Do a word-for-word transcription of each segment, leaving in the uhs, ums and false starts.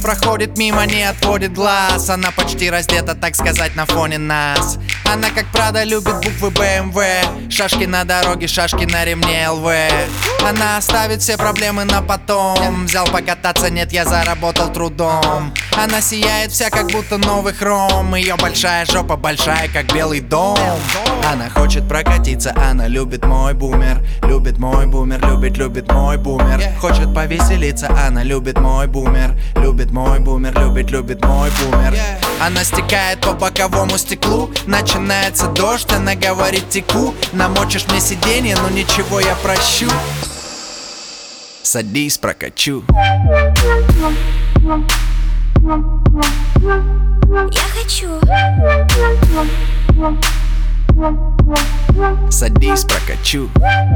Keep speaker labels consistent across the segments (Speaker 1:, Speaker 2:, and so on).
Speaker 1: проходит мимо, не отводит глаз. Она почти раздета, так сказать, на фоне нас. Она как Прада любит буквы бэ эм вэ. Шашки на дороге, шашки на ремне эл вэ. Она оставит все проблемы на потом. Взял покататься, нет, я заработал трудом. Она сияет вся, как будто новый хром. Ее большая жопа большая, как Белый дом. Она хочет прокатиться, она любит мой бумер. Любит мой бумер, любит, любит мой бумер. Хочет повеселиться, она любит мой бумер. Любит мой бумер, любит, любит мой бумер. Она стекает по боковому стеклу. Начинается дождь, она говорит: теку. Намочишь мне сиденье, но ничего, я прощу. Садись, прокачу.
Speaker 2: Я хочу.
Speaker 1: Садись, прокачу.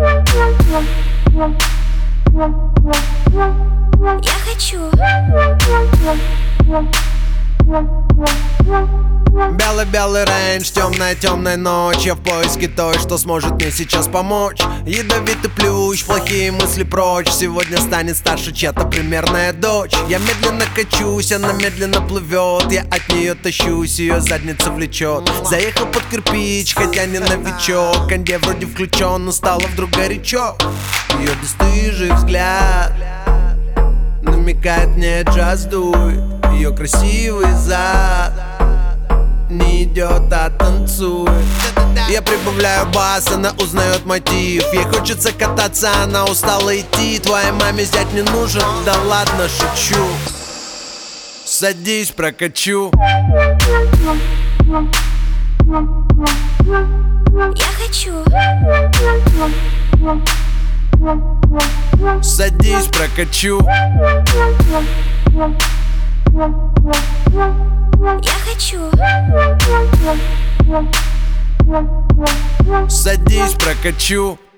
Speaker 2: Я хочу.
Speaker 3: Белый-белый рейндж, темная-темная ночь. Я в поиске той, что сможет мне сейчас помочь. Ядовитый плющ, плохие мысли прочь. Сегодня станет старше чья-то примерная дочь. Я медленно качусь, она медленно плывет. Я от нее тащусь, ее задница влечет. Заехал под кирпич, хотя не новичок. Кондей вроде включен, но стало вдруг горячо. Ее бесстыжий взгляд намекает мне: джаз дует. Ее красивый зад не идет, а танцует. Я прибавляю бас, она узнает мотив. Ей хочется кататься, она устала идти. Твоей маме зять не нужен, да ладно, шучу. Садись, прокачу.
Speaker 2: Я хочу.
Speaker 3: Садись, прокачу.
Speaker 2: Я хочу.
Speaker 3: Садись, прокачу.